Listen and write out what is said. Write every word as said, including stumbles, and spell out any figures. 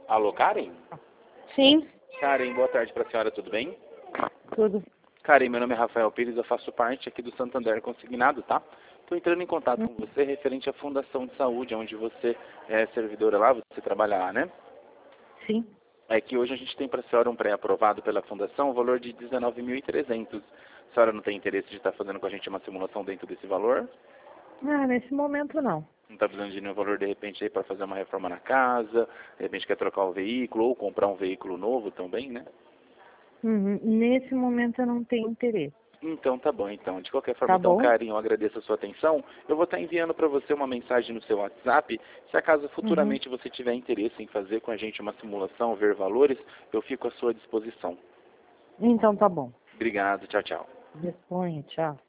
Alô, Karen? Sim, Karen, boa tarde para a senhora, tudo bem? tudo. Karen, meu nome é Rafael Pires, eu faço parte aqui do Santander Consignado, tá? Estou entrando em contato com você referente à Fundação de Saúde, onde você é servidora lá, você trabalha lá, né? Sim. É que hoje a gente tem para a senhora um pré-aprovado pela Fundação, o valor de dezenove mil e trezentos. A senhora não tem interesse de estar fazendo com a gente uma simulação dentro desse valor? Ah, nesse momento não. Não está precisando de nenhum valor, de repente, aí para fazer uma reforma na casa, de repente quer trocar o veículo ou comprar um veículo novo também, né? Uhum. Nesse momento eu não tenho interesse. Então tá bom, então. De qualquer forma, Tá então, bom? Karen, eu agradeço a sua atenção. Eu vou estar enviando para você uma mensagem no seu WhatsApp. Se acaso Uhum. futuramente você tiver interesse em fazer com a gente uma simulação, ver valores, eu fico à sua disposição. Então tá bom. Obrigado, tchau, tchau. Disponha, tchau.